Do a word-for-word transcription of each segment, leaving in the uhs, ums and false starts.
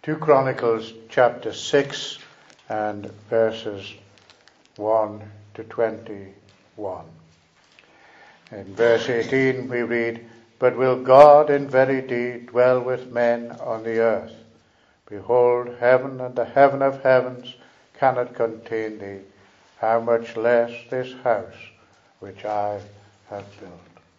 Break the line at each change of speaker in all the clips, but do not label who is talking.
Second Chronicles chapter six and verses one to twenty-one. In verse eighteen we read, "But will God in verity dwell with men on the earth? Behold, heaven and the heaven of heavens cannot contain thee. How much less this house which I have built."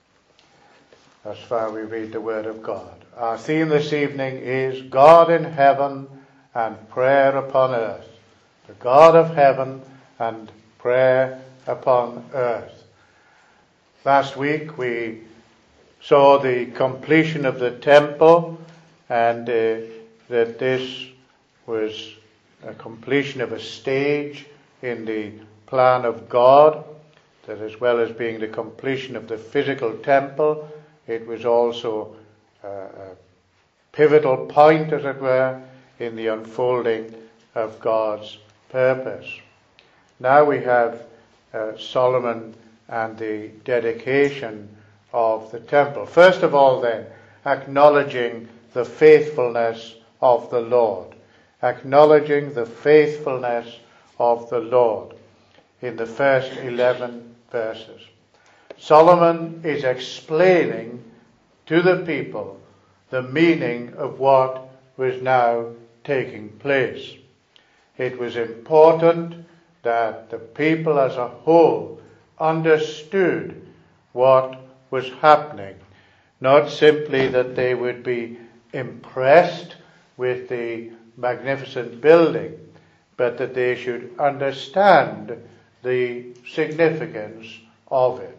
Thus far we read the word of God. Our theme this evening is God in heaven and prayer upon earth. The God of heaven and prayer upon earth. Last week we saw the completion of the temple, and uh, that this was a completion of a stage in the plan of God, that as well as being the completion of the physical temple, it was also uh, a pivotal point, as it were, in the unfolding of God's purpose. Now we have uh, Solomon and the dedication of the temple. First of all, then, acknowledging the faithfulness of the Lord. Acknowledging the faithfulness of the Lord in the first eleven verses. Solomon is explaining to the people the meaning of what was now taking place. It was important that the people as a whole understood what was happening. Not simply that they would be impressed with the magnificent building, but that they should understand the significance of it.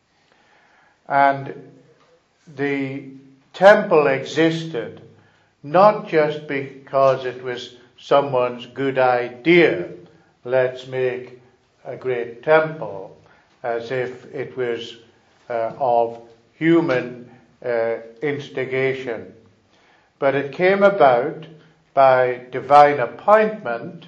And the temple existed not just because it was someone's good idea, let's make a great temple, as if it was uh, of human uh, instigation. But it came about by divine appointment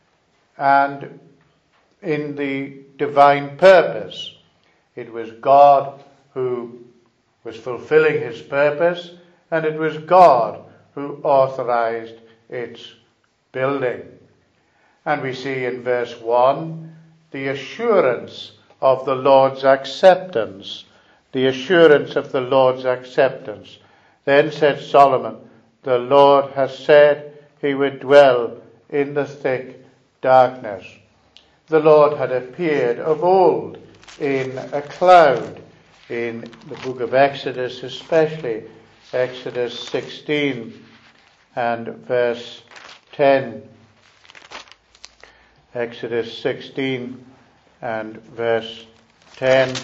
and in the divine purpose. It was God who was fulfilling his purpose, and it was God who authorized its building. And we see in verse one the assurance of the Lord's acceptance. The assurance of the Lord's acceptance. Then said Solomon, "The Lord has said he would dwell in the thick darkness." The Lord had appeared of old in a cloud, in the book of Exodus especially, Exodus sixteen and verse ten. Exodus sixteen and verse ten.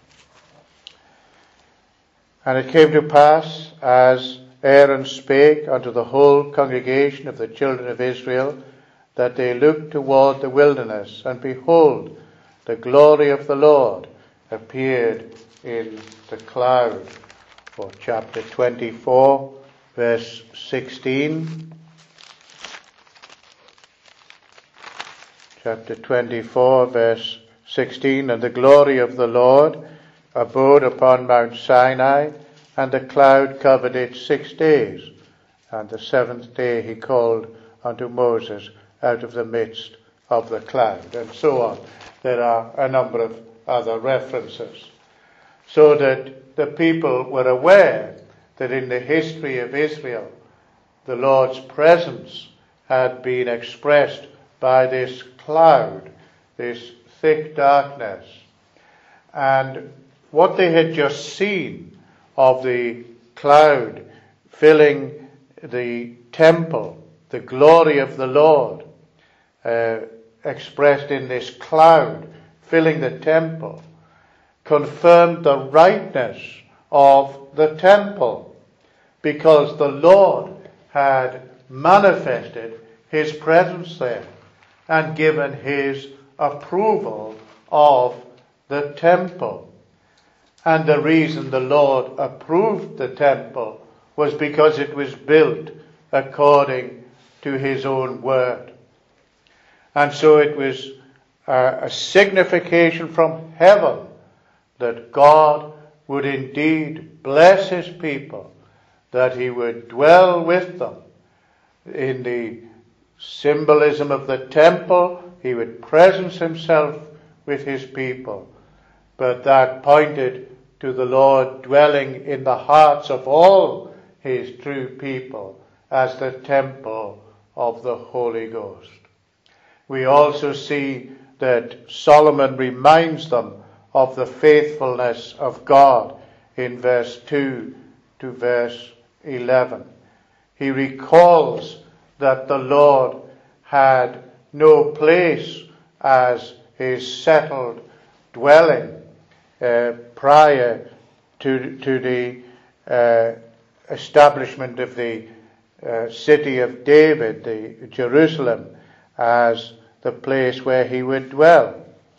"And it came to pass, as Aaron spake unto the whole congregation of the children of Israel, that they looked toward the wilderness, and behold, the glory of the Lord appeared in the cloud." For chapter twenty-four, verse sixteen. Chapter twenty-four, verse sixteen. "And the glory of the Lord abode upon Mount Sinai, and the cloud covered it six days. And the seventh day he called unto Moses out of the midst of the cloud." And so on. There are a number of other references. So that the people were aware that in the history of Israel, the Lord's presence had been expressed by this cloud, this thick darkness. And what they had just seen of the cloud filling the temple, the glory of the Lord, uh, expressed in this cloud filling the temple, confirmed the rightness of the temple, because the Lord had manifested his presence there and given his approval of the temple. And the reason the Lord approved the temple was because it was built according to his own word. And so it was a, a signification from heaven that God would indeed bless his people, that he would dwell with them, In the symbolism of the temple, he would presence himself with his people. But that pointed to the Lord dwelling in the hearts of all his true people as the temple of the Holy Ghost. We also see that Solomon reminds them of the faithfulness of God in verse two to verse eleven. He recalls that the Lord had no place as his settled dwelling uh, prior to, to the uh, establishment of the uh, city of David, the Jerusalem, as the place where he would dwell.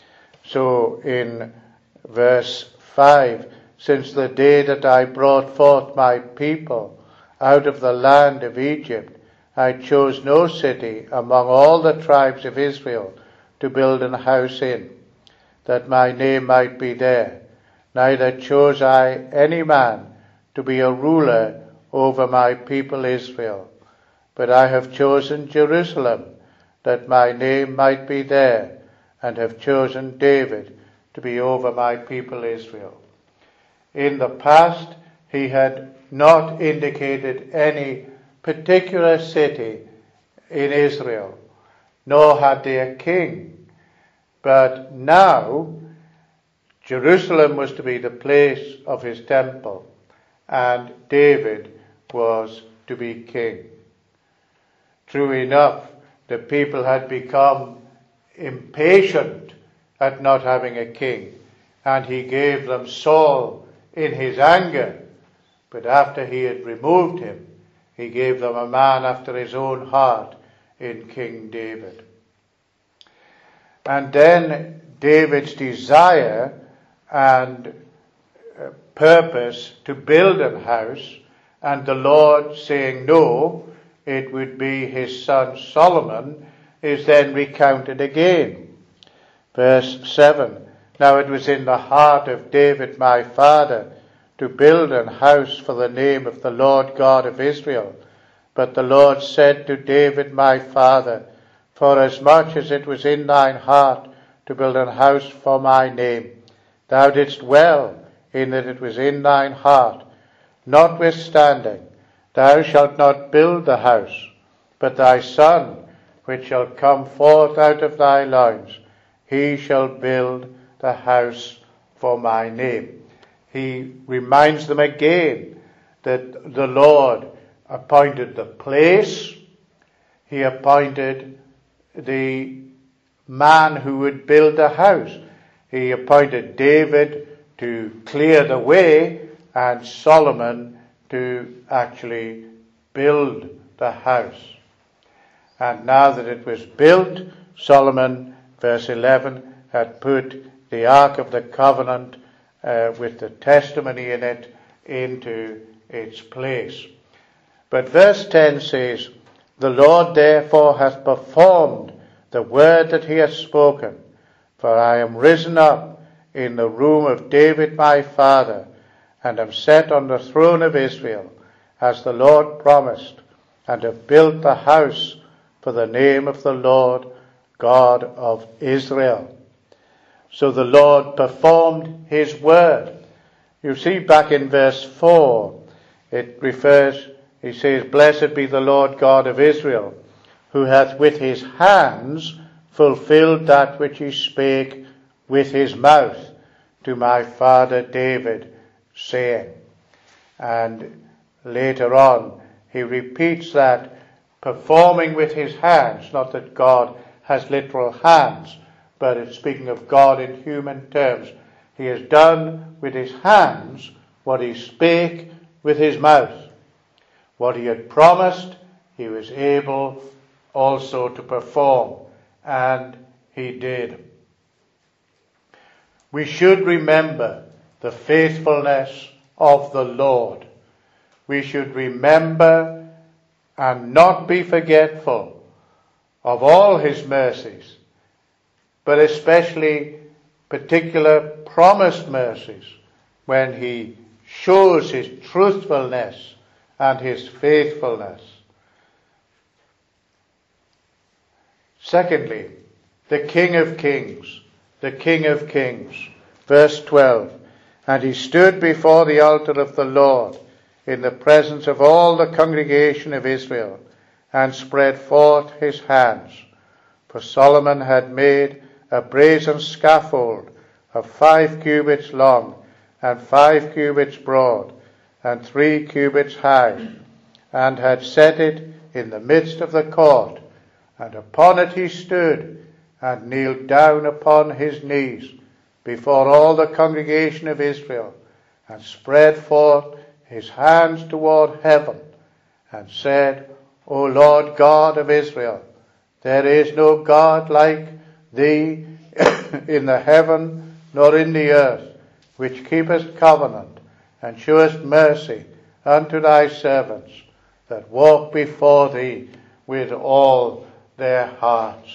So in verse five, since the day that I brought forth my people out of the land of Egypt, I chose no city among all the tribes of Israel to build an house in, that my name might be there. Neither chose I any man to be a ruler over my people Israel. But I have chosen Jerusalem, that my name might be there, and have chosen David to be over my people Israel. In the past, he had not indicated any particular city in Israel, nor had they a king. But now, Jerusalem was to be the place of his temple, and David was to be king. True enough, the people had become impatient at not having a king, and he gave them Saul in his anger. But after he had removed him, he gave them a man after his own heart in King David. And then David's desire and purpose to build a house, and the Lord saying no, it would be his son Solomon, is then recounted again. Verse seven, now it was in the heart of David my father to build an house for the name of the Lord God of Israel. But the Lord said to David my father, forasmuch as it was in thine heart to build an house for my name, thou didst well in that it was in thine heart. Notwithstanding, thou shalt not build the house, but thy son, which shall come forth out of thy loins, he shall build the house for my name. He reminds them again that the Lord appointed the place, he appointed the man who would build the house. He appointed David to clear the way and Solomon to actually build the house. And now that it was built, Solomon, verse eleven, had put the Ark of the Covenant uh, with the testimony in it into its place. But verse ten says, the Lord therefore hath performed the word that he hath spoken, for I am risen up in the room of David my father, and am set on the throne of Israel, as the Lord promised, and have built the house for the name of the Lord God of Israel. So the Lord performed his word. You see back in verse four, it refers, he says, blessed be the Lord God of Israel, who hath with his hands fulfilled that which he spake with his mouth to my father David, saying. And later on, he repeats that performing with his hands, not that God has literal hands, but it's speaking of God in human terms. He has done with his hands what he spake with his mouth. What he had promised, he was able also to perform, and he did. We should remember the faithfulness of the Lord. We should remember and not be forgetful of all his mercies, but especially particular promised mercies when he shows his truthfulness and his faithfulness. Secondly, the King of Kings, the King of Kings. Verse twelve, and he stood before the altar of the Lord in the presence of all the congregation of Israel, and spread forth his hands. For Solomon had made a brazen scaffold of five cubits long, and five cubits broad, and three cubits high, and had set it in the midst of the court, and upon it he stood, and kneeled down upon his knees before all the congregation of Israel, and spread forth his hands toward heaven, and said, O Lord God of Israel, there is no God like thee in the heaven nor in the earth, which keepest covenant, and shewest mercy unto thy servants, that walk before thee with all their hearts.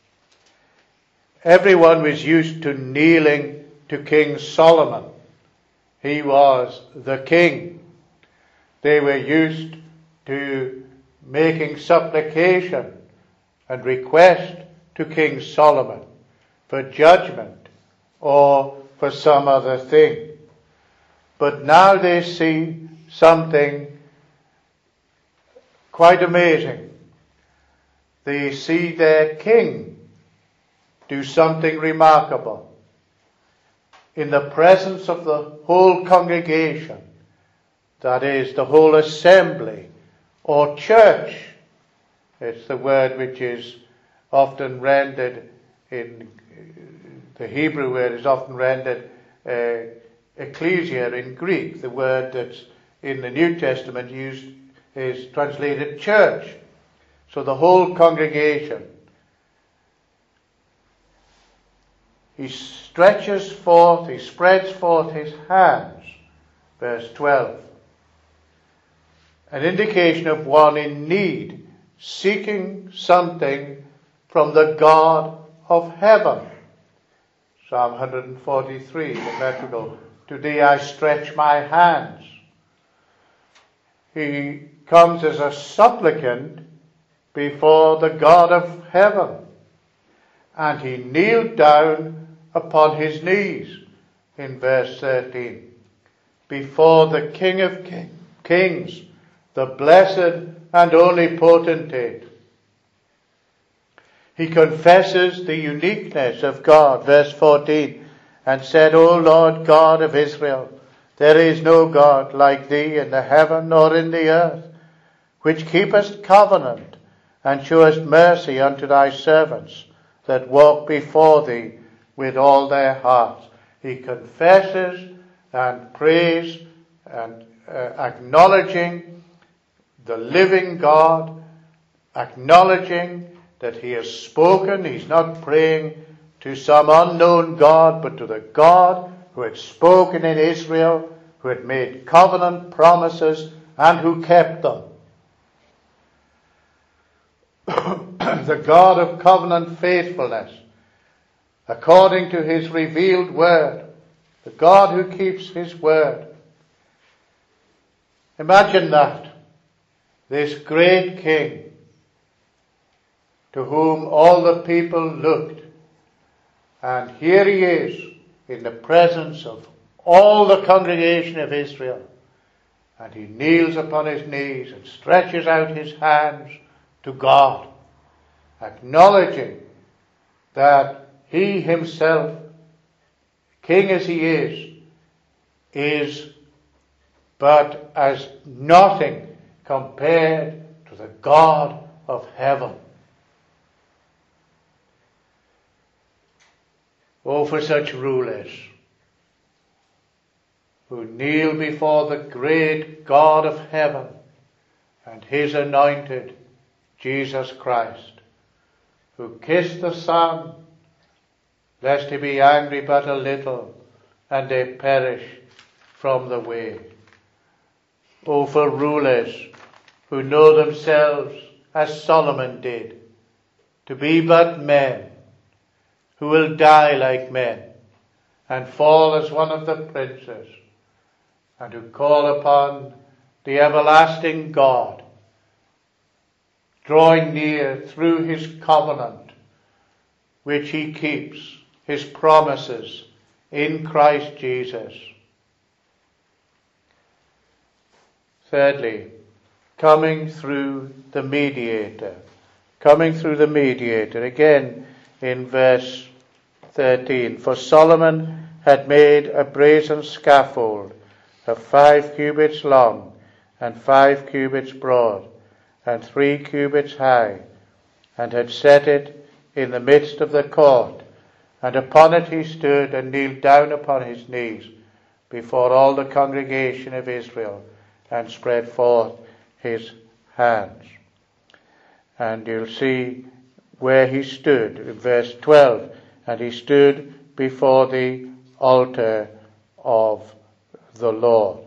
Everyone was used to kneeling to King Solomon. He was the king. They were used to making supplication and request to King Solomon for judgment or for some other thing. But now they see something quite amazing. They see their king do something remarkable. In the presence of the whole congregation, that is, the whole assembly or church, it's the word which is often rendered in the Hebrew word is often rendered uh, ecclesia in Greek. The word that's in the New Testament used is translated church. So the whole congregation. He stretches forth, he spreads forth his hands. Verse twelve. An indication of one in need, seeking something from the God of heaven. Psalm one forty-three, the metrical, to thee I stretch my hands. He comes as a supplicant before the God of heaven. And he kneeled down upon his knees in verse thirteen, before the King of King, Kings, the blessed and only potentate. He confesses the uniqueness of God, verse fourteen, and said, O Lord God of Israel, there is no God like thee in the heaven nor in the earth, which keepest covenant and shewest mercy unto thy servants, that walk before thee with all their hearts. He confesses and prays and uh, acknowledging the living God, acknowledging that he has spoken. He's not praying to some unknown God, but to the God who had spoken in Israel, who had made covenant promises, and who kept them. The God of covenant faithfulness, according to his revealed word, the God who keeps his word. Imagine that. This great king, to whom all the people looked, and here he is in the presence of all the congregation of Israel, and he kneels upon his knees and stretches out his hands to God, acknowledging that he himself, king as he is, is but as nothing compared to the God of heaven. Oh, for such rulers who kneel before the great God of heaven and his anointed Jesus Christ, who kissed the Son, lest he be angry but a little, and they perish from the way. Oh, for rulers who know themselves, as Solomon did, to be but men, who will die like men, and fall as one of the princes, and who call upon the everlasting God, drawing near through his covenant which he keeps, his promises in Christ Jesus. Thirdly, coming through the mediator. Coming through the mediator. Again in verse thirteen. For Solomon had made a brazen scaffold of five cubits long and five cubits broad and three cubits high, and had set it in the midst of the court. And upon it he stood and kneeled down upon his knees before all the congregation of Israel, and spread forth his hands. And you'll see where he stood in verse twelve. And he stood before the altar of the Lord.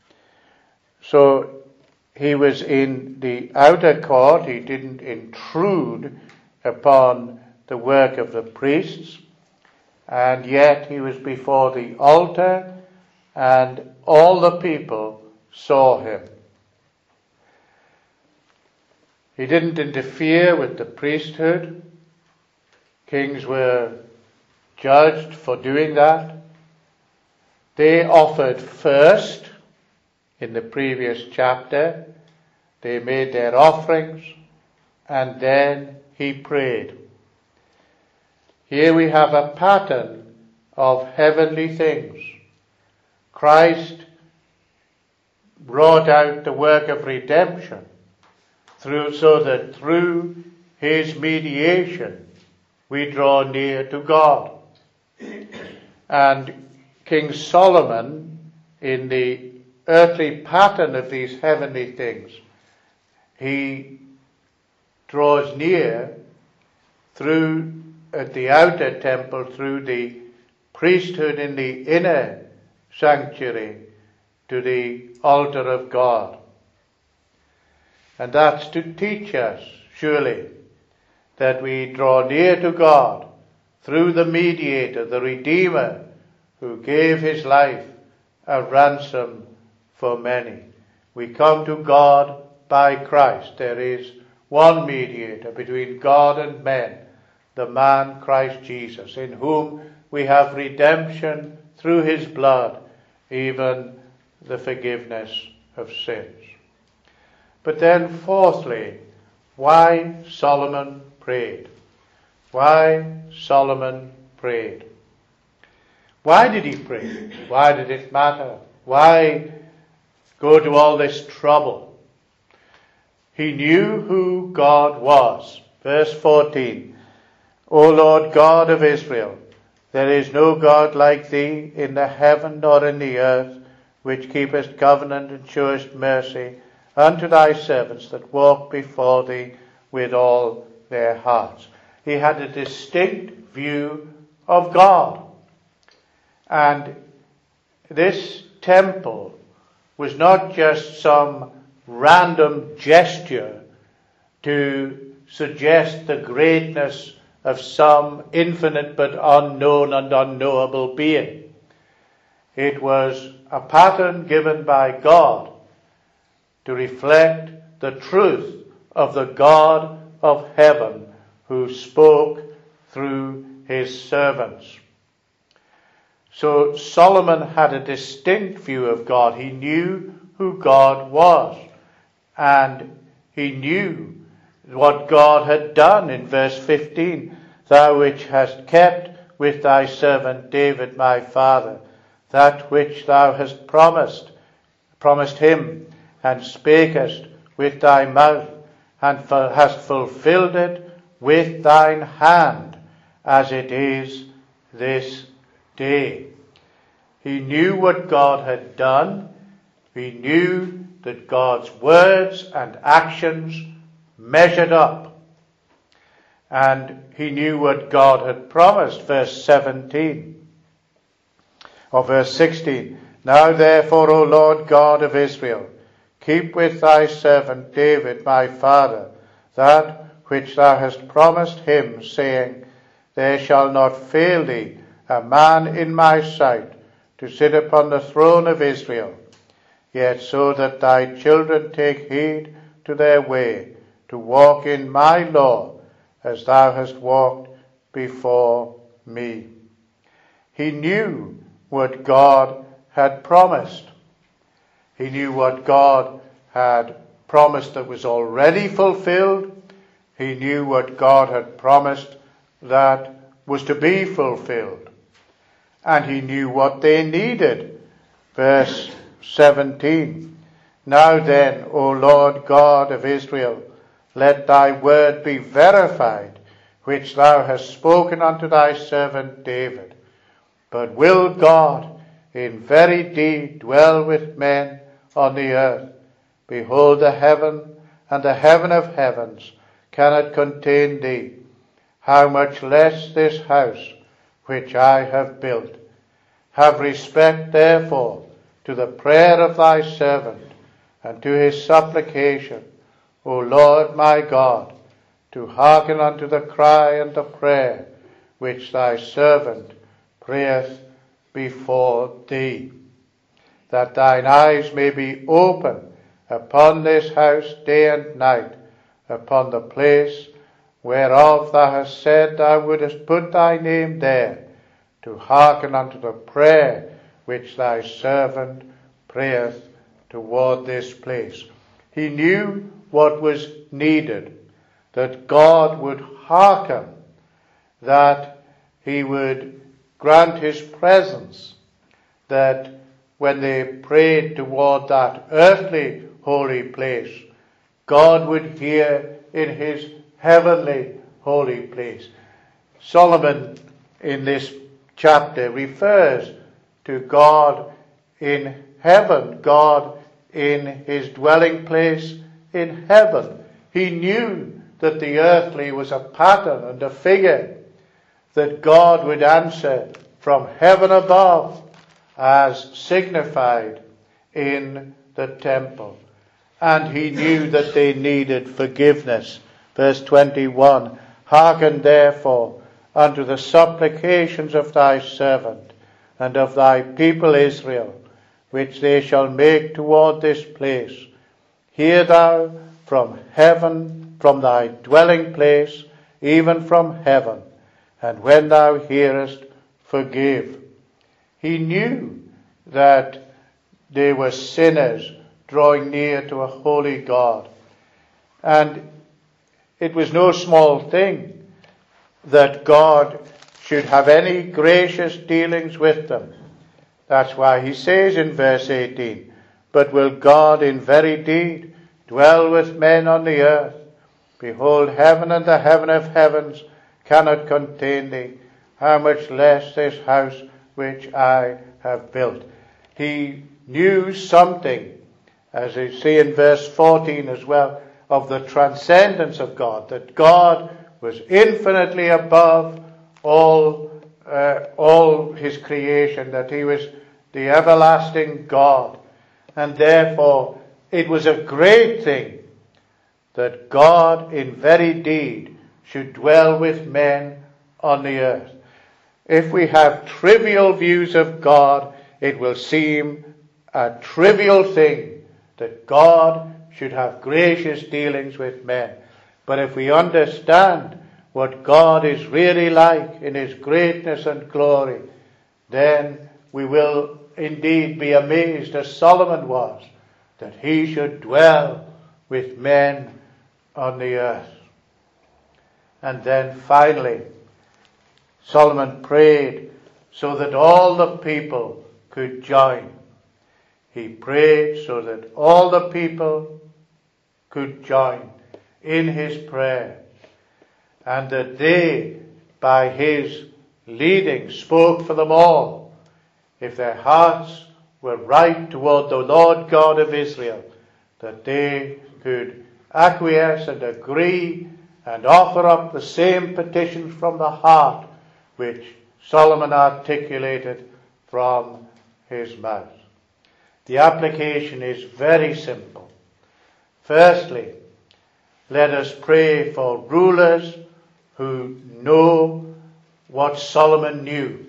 So he was in the outer court. He didn't intrude upon the work of the priests. And yet he was before the altar, and all the people saw him. He didn't interfere with the priesthood. Kings were judged for doing that. They offered first in the previous chapter. They made their offerings, and then he prayed. Here we have a pattern of heavenly things. Christ brought out the work of redemption through, so that through his mediation we draw near to God. And King Solomon, in the earthly pattern of these heavenly things, he draws near through at the outer temple, through the priesthood in the inner sanctuary, to the altar of God. And that's to teach us, surely, that we draw near to God through the mediator, the Redeemer, who gave his life a ransom for many. We come to God by Christ. There is one mediator between God and men, the man Christ Jesus, in whom we have redemption through his blood, even the forgiveness of sins. But then fourthly, why Solomon prayed. Why Solomon prayed. Why did he pray? Why did it matter? Why go to all this trouble? He knew who God was. Verse fourteen. O Lord God of Israel, there is no God like thee in the heaven nor in the earth, which keepest covenant and showest mercy unto thy servants that walk before thee with all their hearts. He had a distinct view of God. And this temple was not just some random gesture to suggest the greatness of some infinite but unknown and unknowable being. It was a pattern given by God to reflect the truth of the God of heaven who spoke through his servants. So Solomon had a distinct view of God. He knew who God was, and he knew what God had done in verse fifteen. Thou which hast kept with thy servant David my father, that which thou hast promised, promised him, and spakest with thy mouth, and hast fulfilled it with thine hand, as it is this day. He knew what God had done. He knew that God's words and actions measured up. And he knew what God had promised, verse seventeen, or verse sixteen. Now therefore, O Lord God of Israel, keep with thy servant David my father that which thou hast promised him, saying, There shall not fail thee a man in my sight to sit upon the throne of Israel, yet so that thy children take heed to their way, to walk in my law, as thou hast walked before me. He knew what God had promised. He knew what God had promised that was already fulfilled. He knew what God had promised that was to be fulfilled. And he knew what they needed. Verse seventeen. Now then, O Lord God of Israel, let thy word be verified, which thou hast spoken unto thy servant David. But will God in very deed dwell with men on the earth? Behold, the heaven and the heaven of heavens cannot contain thee. How much less this house which I have built? Have respect, therefore, to the prayer of thy servant, and to his supplication, O Lord my God, to hearken unto the cry and the prayer which thy servant prayeth before thee, that thine eyes may be open upon this house day and night, upon the place whereof thou hast said thou wouldest put thy name there, to hearken unto the prayer which thy servant prayeth toward this place. He knew what was needed, that God would hearken, that he would grant his presence, that when they prayed toward that earthly holy place, God would hear in his heavenly holy place. Solomon in this chapter refers to God in heaven, God in his dwelling place in heaven. He knew that the earthly was a pattern and a figure that God would answer from heaven above, as signified in the temple. And he knew that they needed forgiveness. Verse twenty-one, hearken therefore unto the supplications of thy servant and of thy people Israel, which they shall make toward this place. Hear thou from heaven, from thy dwelling place, even from heaven, and when thou hearest, forgive. He knew that they were sinners drawing near to a holy God. And it was no small thing that God should have any gracious dealings with them. That's why he says in verse eighteen, but will God in very deed dwell with men on the earth? Behold, heaven and the heaven of heavens cannot contain thee. How much less this house which I have built? He knew something, as we see in verse fourteen as well, of the transcendence of God, that God was infinitely above all, uh, all his creation, that he was the everlasting God. And therefore, it was a great thing that God in very deed should dwell with men on the earth. If we have trivial views of God, it will seem a trivial thing that God should have gracious dealings with men. But if we understand what God is really like in his greatness and glory, then we will indeed be amazed, as Solomon was, that he should dwell with men on the earth. And then finally, Solomon prayed so that all the people could join. He prayed so that all the people could join in his prayer, and that they, by his leading, spoke for them all. If their hearts were right toward the Lord God of Israel, that they could acquiesce and agree and offer up the same petitions from the heart which Solomon articulated from his mouth. The application is very simple. Firstly, let us pray for rulers who know what Solomon knew.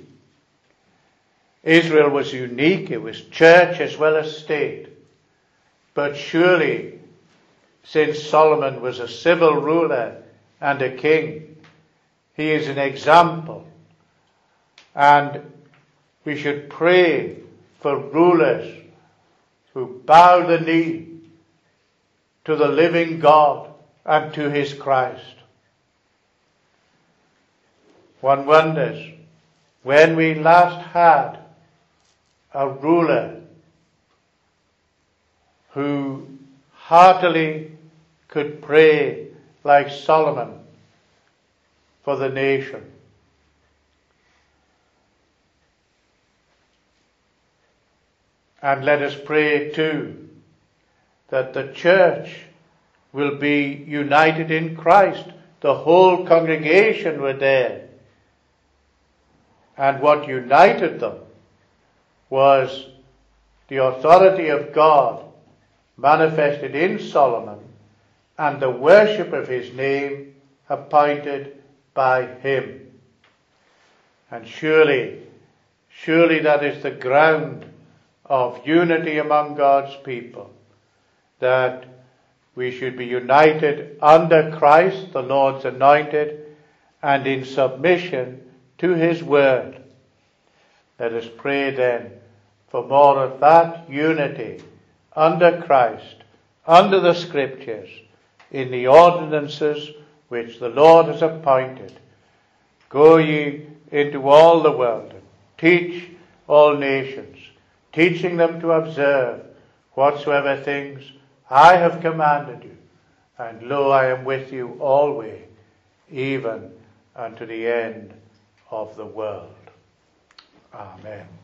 Israel was unique. It was church as well as state. But surely, since Solomon was a civil ruler and a king, He is an example. And we should pray for rulers who bow the knee to the living God and to his Christ. One wonders, when we last had a ruler who heartily could pray like Solomon for the nation. And let us pray too that the church will be united in Christ. The whole congregation were there. And what united them was the authority of God manifested in Solomon and the worship of his name appointed by him. And surely, surely that is the ground of unity among God's people, that we should be united under Christ, the Lord's anointed, and in submission to his word. Let us pray then for more of that unity under Christ, under the Scriptures, in the ordinances which the Lord has appointed. Go ye into all the world and teach all nations, teaching them to observe whatsoever things I have commanded you. And lo, I am with you always, even unto the end of the world. Amen.